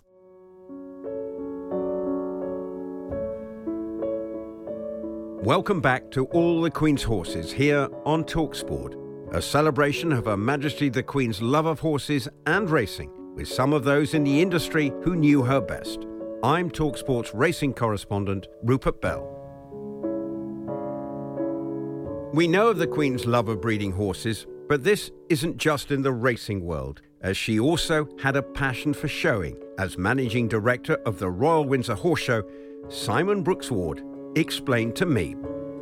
Welcome back to All the Queen's Horses here on TalkSport, a celebration of Her Majesty the Queen's love of horses and racing, with some of those in the industry who knew her best. I'm TalkSport's racing correspondent, Rupert Bell. We know of the Queen's love of breeding horses, but this isn't just in the racing world, as she also had a passion for showing. As managing director of the Royal Windsor Horse Show, Simon Brooks-Ward explained to me.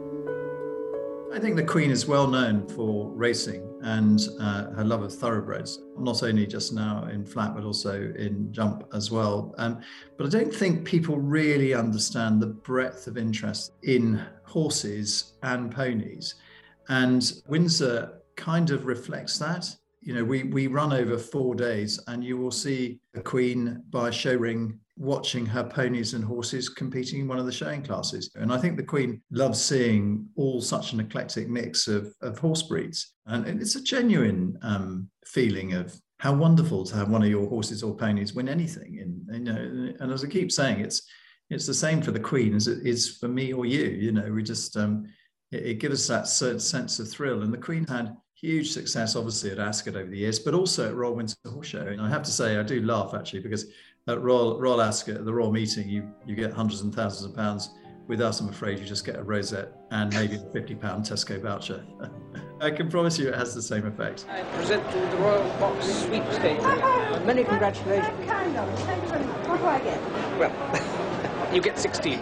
I think the Queen is well known for racing and her love of thoroughbreds, not only just now in flat, but also in jump as well. But I don't think people really understand the breadth of interest in horses and ponies. And Windsor kind of reflects that. You know, we run over 4 days, and you will see the Queen by show ring watching her ponies and horses competing in one of the showing classes. And I think the Queen loves seeing all such an eclectic mix of horse breeds. And it's a genuine feeling of how wonderful to have one of your horses or ponies win anything. And as I keep saying, it's the same for the Queen as it is for me or you. You know, we just, it gives us that certain sense of thrill. And the Queen had huge success, obviously, at Ascot over the years, but also at Royal Windsor Horse Show. And I have to say, I do laugh, actually, because at Royal Ascot, at the Royal Meeting, you get hundreds and thousands of pounds. With us, I'm afraid you just get a rosette and maybe a £50 Tesco voucher. I can promise you it has the same effect. I present to the Royal Box Sweepstakes. Many congratulations. Kind of. Thank you very much. What do I get? Well, you get £16.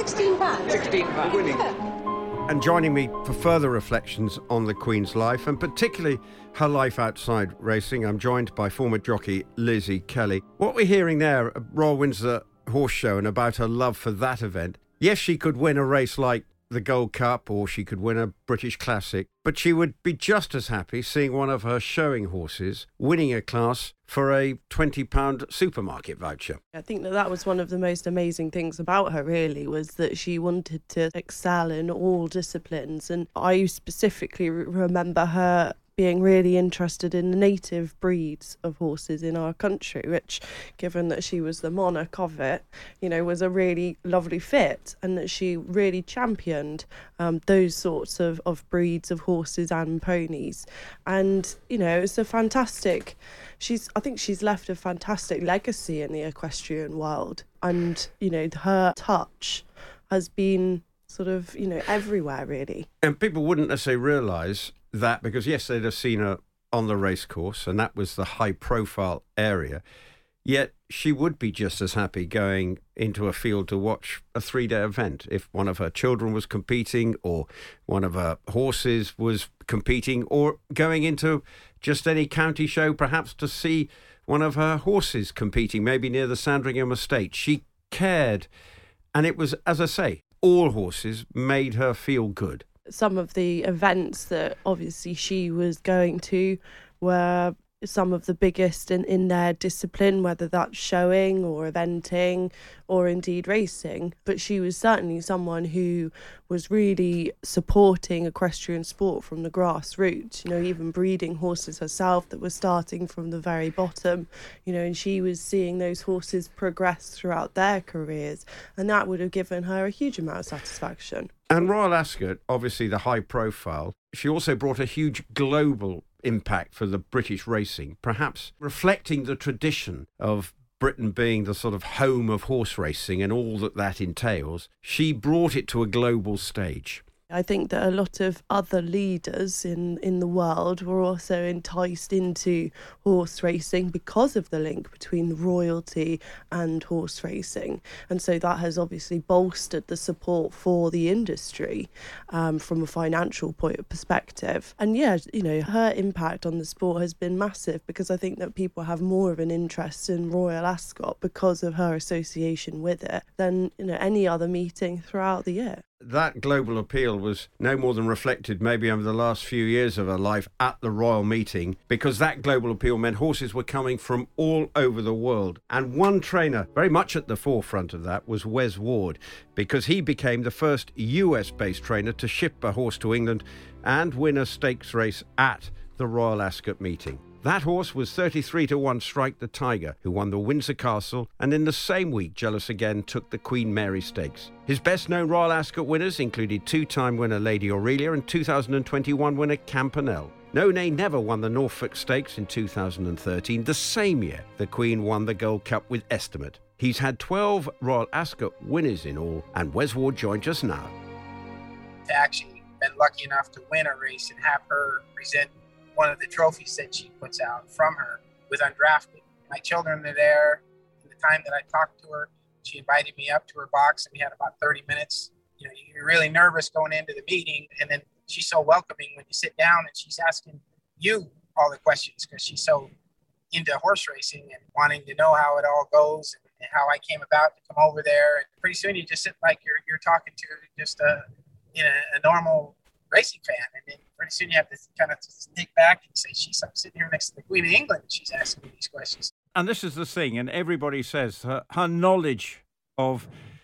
£16? £16. Winning. Yeah. And joining me for further reflections on the Queen's life, and particularly her life outside racing, I'm joined by former jockey Lizzie Kelly. What we're hearing there at Royal Windsor Horse Show and about her love for that event, yes, she could win a race like the Gold Cup, or she could win a British Classic, but she would be just as happy seeing one of her showing horses winning a class for a £20 supermarket voucher. I think that was one of the most amazing things about her, really, was that she wanted to excel in all disciplines. And I specifically remember her being really interested in the native breeds of horses in our country, which, given that she was the monarch of it, you know, was a really lovely fit, and that she really championed those sorts of breeds of horses and ponies. And, you know, it's a fantastic, I think she's left a fantastic legacy in the equestrian world. And, you know, her touch has been sort of, you know, everywhere, really. And people wouldn't necessarily realise that, because yes, they'd have seen her on the race course, and that was the high profile area, yet she would be just as happy going into a field to watch a 3-day event if one of her children was competing, or one of her horses was competing, or going into just any county show perhaps to see one of her horses competing, maybe near the Sandringham estate. She cared, and it was, as I say, all horses made her feel good. Some of the events that obviously she was going to were some of the biggest in their discipline, whether that's showing or eventing or indeed racing. But she was certainly someone who was really supporting equestrian sport from the grassroots, you know, even breeding horses herself that were starting from the very bottom, you know, and she was seeing those horses progress throughout their careers, and that would have given her a huge amount of satisfaction. And Royal Ascot, obviously the high profile, she also brought a huge global impact for the British racing, perhaps reflecting the tradition of Britain being the sort of home of horse racing and all that entails. She brought it to a global stage. I think that a lot of other leaders in the world were also enticed into horse racing because of the link between royalty and horse racing. And so that has obviously bolstered the support for the industry from a financial perspective. And yeah, you know, her impact on the sport has been massive, because I think that people have more of an interest in Royal Ascot because of her association with it than, you know, any other meeting throughout the year. That global appeal was no more than reflected maybe over the last few years of her life at the royal meeting, because that global appeal meant horses were coming from all over the world. And one trainer very much at the forefront of that was Wes Ward, because he became the first US-based trainer to ship a horse to England and win a stakes race at the Royal Ascot meeting. That horse was 33-1 Strike the Tiger, who won the Windsor Castle, and in the same week, Jealous Again took the Queen Mary Stakes. His best-known Royal Ascot winners included two-time winner Lady Aurelia and 2021 winner Campanelle. No Nay Never won the Norfolk Stakes in 2013, the same year the Queen won the Gold Cup with Estimate. He's had 12 Royal Ascot winners in all, and Wes Ward joined us now. To actually been lucky enough to win a race and have her present one of the trophies that she puts out from her with Undrafted. My children are there. In the time that I talked to her, she invited me up to her box, and we had about 30 minutes. You know, you're really nervous going into the meeting, and then she's so welcoming when you sit down, and she's asking you all the questions because she's so into horse racing and wanting to know how it all goes and how I came about to come over there. And pretty soon you just sit like you're talking to just a normal racing fan, and then pretty soon you have to kind of stick back and say, I'm sitting here next to the Queen of England, and she's asking me these questions. And this is the thing, and everybody says her knowledge of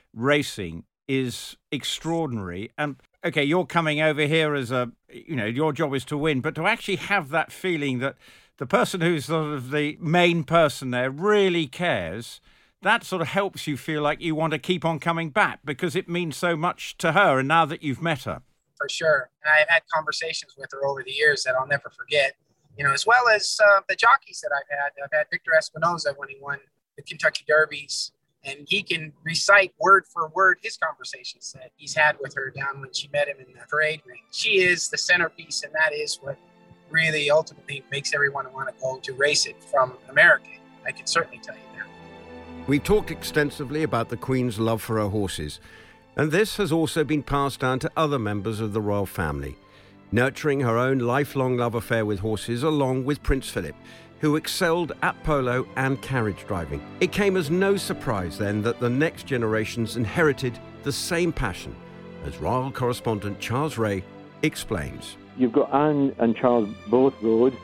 racing is extraordinary. And okay, you're coming over here as your job is to win, but to actually have that feeling that the person who's sort of the main person there really cares, that sort of helps you feel like you want to keep on coming back because it means so much to her, and now that you've met her. For sure. And I've had conversations with her over the years that I'll never forget, as well as the jockeys that I've had. I've had Victor Espinoza when he won the Kentucky Derbies, and he can recite word for word his conversations that he's had with her down when she met him in the parade ring. She is the centerpiece, and that is what really ultimately makes everyone want to go to race it from America. I can certainly tell you that. We've talked extensively about the Queen's love for her horses, and this has also been passed down to other members of the royal family, nurturing her own lifelong love affair with horses along with Prince Philip, who excelled at polo and carriage driving. It came as no surprise then that the next generations inherited the same passion, as royal correspondent Charles Ray explains. You've got Anne and Charles both rode.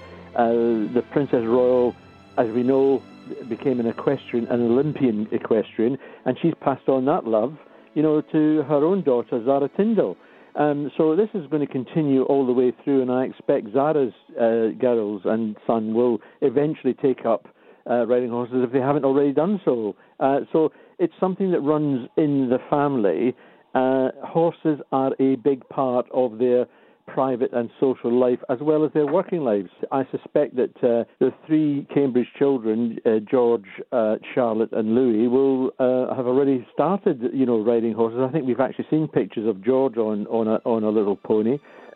The Princess Royal, as we know, became an Olympian equestrian, and she's passed on that love to her own daughter, Zara Tindall. So this is going to continue all the way through, and I expect Zara's girls and son will eventually take up riding horses if they haven't already done so. So it's something that runs in the family. Horses are a big part of their private and social life as well as their working lives. I suspect that the three Cambridge children, George, Charlotte and Louis, will have already started, riding horses. I think we've actually seen pictures of George on a little pony.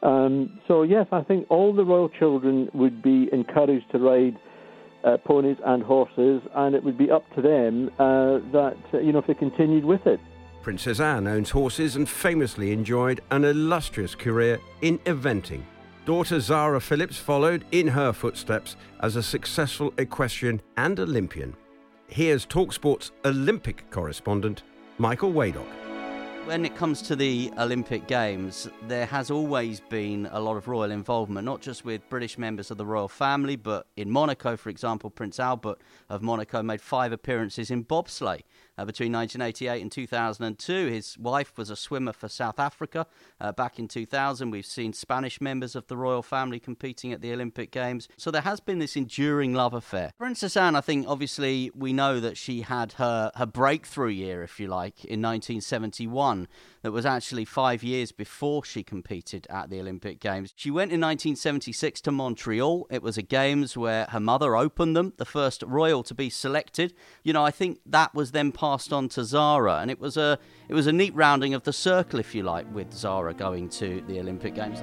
So yes, I think all the royal children would be encouraged to ride ponies and horses, and it would be up to them if they continued with it. Princess Anne owns horses and famously enjoyed an illustrious career in eventing. Daughter Zara Phillips followed in her footsteps as a successful equestrian and Olympian. Here's TalkSport's Olympic correspondent, Michael Waddock. When it comes to the Olympic Games, there has always been a lot of royal involvement, not just with British members of the royal family, but in Monaco, for example, Prince Albert of Monaco made 5 appearances in bobsleigh between 1988 and 2002. His wife was a swimmer for South Africa back in 2000. We've seen Spanish members of the royal family competing at the Olympic Games. So there has been this enduring love affair. Princess Anne, I think, obviously, we know that she had her breakthrough year, if you like, in 1971. That was actually 5 years before she competed at the Olympic Games. She went in 1976 to Montreal. It was a Games where her mother opened them, the first royal to be selected. I think that was then part passed on to Zara, and it was a neat rounding of the circle, if you like, with Zara going to the Olympic Games.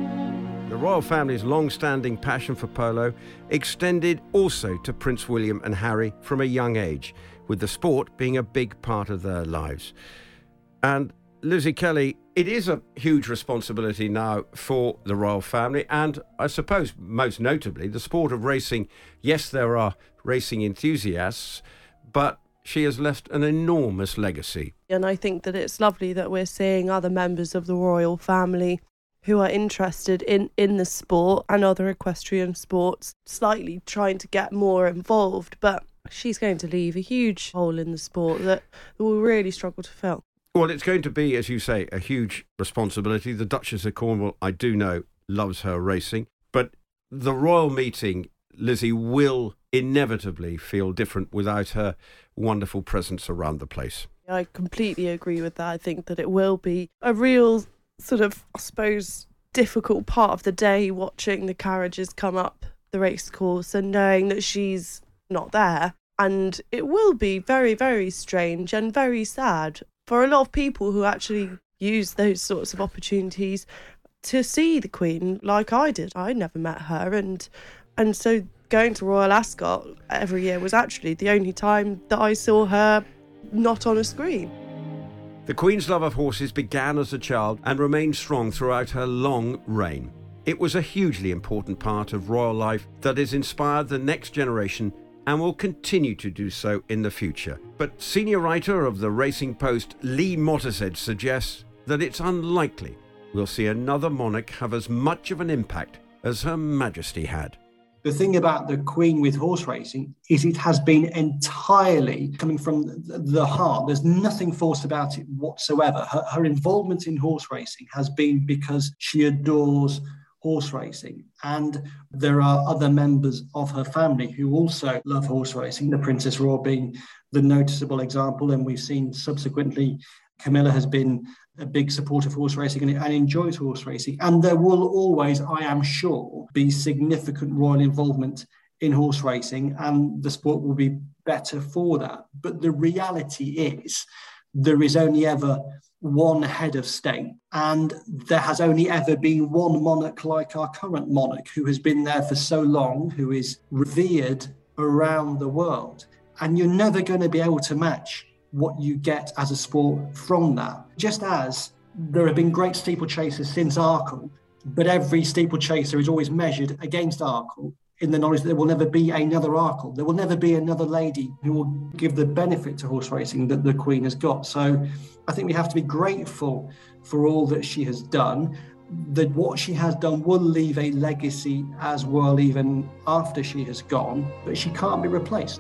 The royal family's long-standing passion for polo extended also to Prince William and Harry from a young age, with the sport being a big part of their lives. And Lizzie Kelly, it is a huge responsibility now for the royal family, and I suppose most notably the sport of racing. Yes, there are racing enthusiasts, but she has left an enormous legacy. And I think that it's lovely that we're seeing other members of the royal family who are interested in the sport and other equestrian sports, slightly trying to get more involved. But she's going to leave a huge hole in the sport that will really struggle to fill. Well, it's going to be, as you say, a huge responsibility. The Duchess of Cornwall, I do know, loves her racing. But the royal meeting, Lizzie, will inevitably feel different without her wonderful presence around the place. I completely agree with that. I think that it will be a real sort of, I suppose, difficult part of the day watching the carriages come up the race course and knowing that she's not there. And it will be very, very strange and very sad for a lot of people who actually use those sorts of opportunities to see the Queen like I did. I never met her, and so going to Royal Ascot every year was actually the only time that I saw her not on a screen. The Queen's love of horses began as a child and remained strong throughout her long reign. It was a hugely important part of royal life that has inspired the next generation and will continue to do so in the future. But senior writer of the Racing Post, Lee Mottershead, suggests that it's unlikely we'll see another monarch have as much of an impact as Her Majesty had. The thing about the Queen with horse racing is it has been entirely coming from the heart. There's nothing forced about it whatsoever. Her involvement in horse racing has been because she adores horse racing. And there are other members of her family who also love horse racing, the Princess Royal being the noticeable example. And we've seen subsequently Camilla has been a big supporter of horse racing and enjoys horse racing. And there will always, I am sure, be significant royal involvement in horse racing, and the sport will be better for that. But the reality is there is only ever one head of state, and there has only ever been one monarch like our current monarch, who has been there for so long, who is revered around the world. And you're never going to be able to match what you get as a sport from that. Just as there have been great steeplechasers since Arkle, but every steeplechaser is always measured against Arkle, in the knowledge that there will never be another Arkle. There will never be another lady who will give the benefit to horse racing that the Queen has got. So I think we have to be grateful for all that she has done. That what she has done will leave a legacy as well, even after she has gone, but she can't be replaced.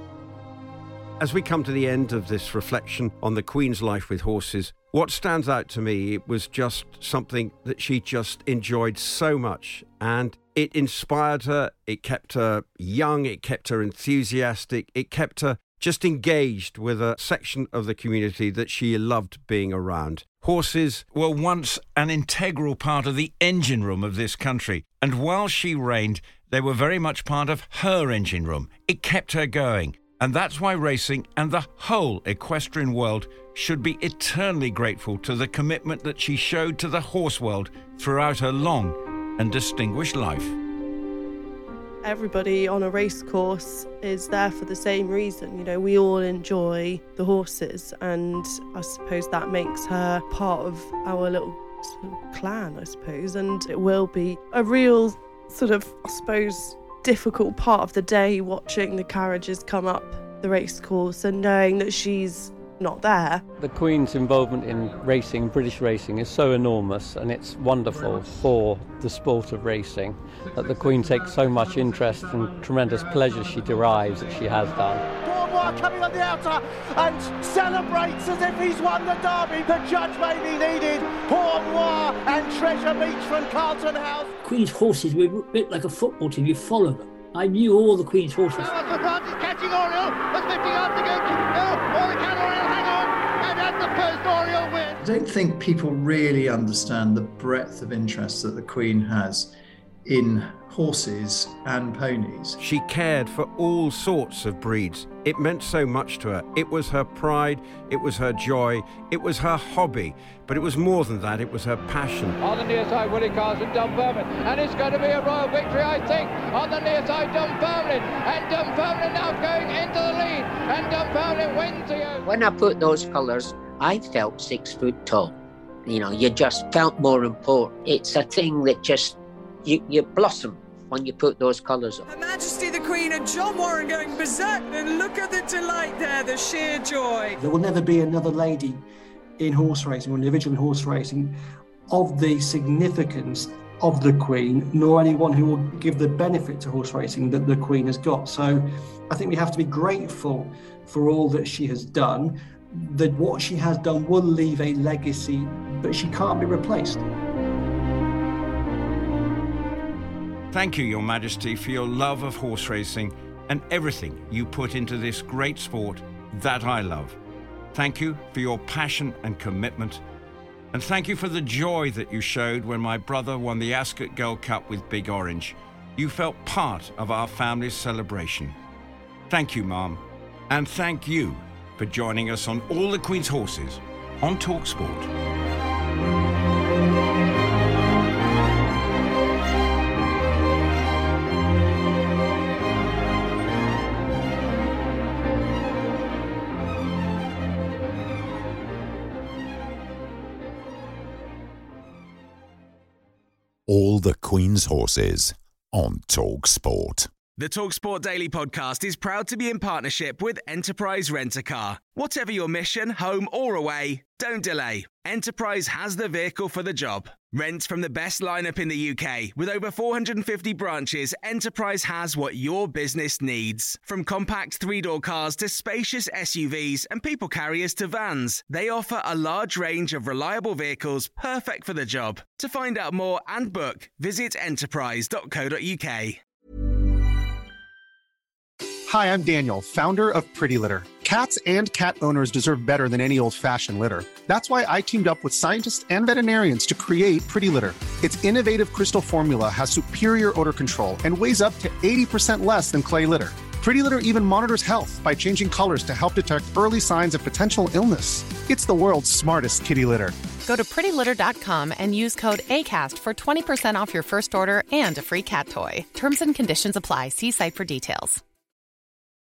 As we come to the end of this reflection on the Queen's life with horses, what stands out to me, it was just something that she just enjoyed so much, and it inspired her, it kept her young, it kept her enthusiastic, it kept her just engaged with a section of the community that she loved being around. Horses were once an integral part of the engine room of this country, and while she reigned, they were very much part of her engine room. It kept her going. And that's why racing and the whole equestrian world should be eternally grateful to the commitment that she showed to the horse world throughout her long and distinguished life. Everybody on a race course is there for the same reason. You know, we all enjoy the horses, and I suppose that makes her part of our little clan, I suppose. And it will be a real sort of, I suppose, difficult part of the day watching the carriages come up the race course and knowing that she's not there. The Queen's involvement in racing, British racing, is so enormous, and it's wonderful for the sport of racing that the Queen takes so much interest and tremendous pleasure she derives that she has done. Cornwall coming on the outer and celebrates as if he's won the derby. The judge may be needed. Cornwall and Treasure Beach from Carlton House. Queen's horses were a bit like a football team, you follow them. I knew all the Queen's horses. Catching Oriole, there's 50 yards to go. Or can Oriole hang on and at the first Oriole win. I don't think people really understand the breadth of interest that the Queen has in horses and ponies. She cared for all sorts of breeds. It meant so much to her. It was her pride, it was her joy, it was her hobby. But it was more than that, it was her passion. On the near side, Willie Carson, Dunfermline, and it's going to be a royal victory, I think. On the near side, Dunfermline, and Dunfermline now going into the lead, and Dunfermline wins again. When I put those colours, I felt 6 foot tall. You know, you just felt more important. It's a thing that just, you blossom when you put those colours on. Her Majesty the Queen and John Warren going berserk, and look at the delight there, the sheer joy. There will never be another lady in horse racing or an individual in horse racing of the significance of the Queen, nor anyone who will give the benefit to horse racing that the Queen has got. So I think we have to be grateful for all that she has done, that what she has done will leave a legacy, but she can't be replaced. Thank you, Your Majesty, for your love of horse racing and everything you put into this great sport that I love. Thank you for your passion and commitment. And thank you for the joy that you showed when my brother won the Ascot Gold Cup with Big Orange. You felt part of our family's celebration. Thank you, Mum. And thank you for joining us on All the Queen's Horses on TalkSport. All the Queen's Horses on TalkSport. The TalkSport Daily Podcast is proud to be in partnership with Enterprise Rent-A-Car. Whatever your mission, home or away, don't delay. Enterprise has the vehicle for the job. Rent from the best lineup in the UK. With over 450 branches, Enterprise has what your business needs. From compact 3-door cars to spacious SUVs and people carriers to vans, they offer a large range of reliable vehicles perfect for the job. To find out more and book, visit enterprise.co.uk. Hi, I'm Daniel, founder of Pretty Litter. Cats and cat owners deserve better than any old-fashioned litter. That's why I teamed up with scientists and veterinarians to create Pretty Litter. Its innovative crystal formula has superior odor control and weighs up to 80% less than clay litter. Pretty Litter even monitors health by changing colors to help detect early signs of potential illness. It's the world's smartest kitty litter. Go to prettylitter.com and use code ACAST for 20% off your first order and a free cat toy. Terms and conditions apply. See site for details.